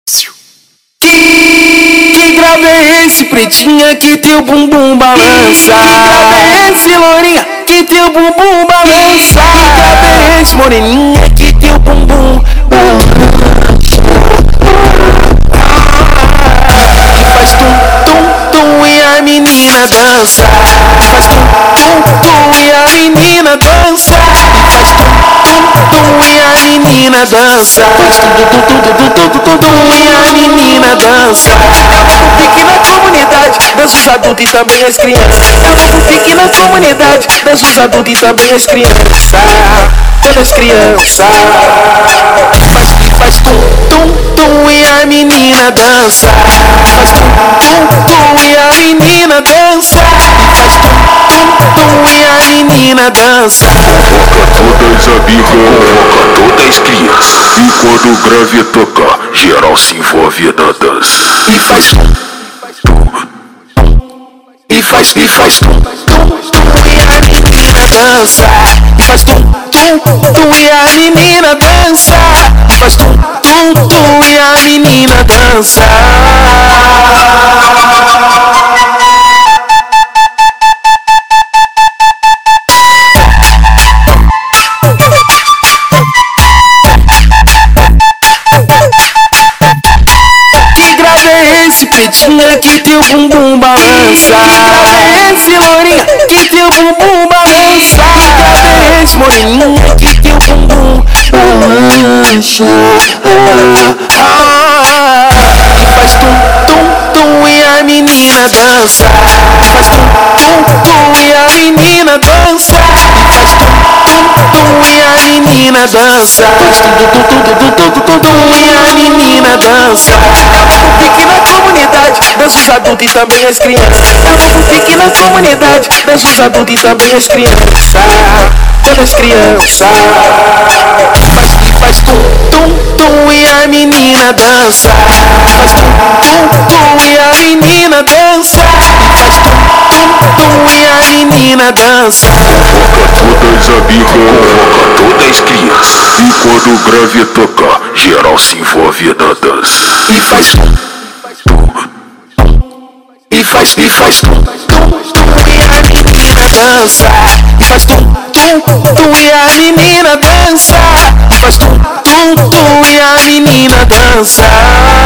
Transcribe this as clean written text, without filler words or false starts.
Que grave é esse, pretinha, que teu bumbum balança? Que grave é esse, lourinha, que teu bumbum balança? Que grave é esse, moreninha, que teu bumbum balança? E faz tum-tum-tum e a menina dança. Faz tum-tum-tum e a menina dança. E faz tum-tum-tum e a menina dança. Faz tum-tum-tum-tum-tum-tum e a menina dança. Fique na comunidade, dança os adultos e também as crianças. Fique na comunidade, dança os adultos e também as crianças. Todas as crianças. Faz tum-tum-tum e a menina dança. Faz tum-tum-tum e a menina dança. Faz tum-tum-tum e a menina dança. Todas amigas, convoca todas as crianças. E quando o grave tocar, geral se envolve na dança. E faz tum-tum-tum e a menina dança. E faz tum-tum-tum e a menina dança. E faz tum-tum-tum e a menina dança. Pretinha, que teu bumbum balança. Que grave é esse, lourinha, que teu bumbum balança? Que grave é esse, moreninha, que teu bumbum balança? E faz tum-tum-tum e a menina dança. Faz tum-tum-tum e a menina dança. Faz tum-tum-tum e a menina dança. Faz tum-tum-tum-tum-tum e a menina dança. Fique na comunidade, dança os adultos e também as crianças. Fique na comunidade, dança os adultos e também as crianças. Todas as crianças. Faz tum-tum-tum e a menina dança. Faz tum-tum-tum e a menina dança. Faz tum-tum-tum e a menina dança. Convoca todas amigas, convoca todas as crianças. E quando o grave tocar, geral se envolve na dança. E faz tum-tum-tum e a menina dança. E faz tum-tum-tum e a menina dança. Faz tum-tum-tum e a menina dança.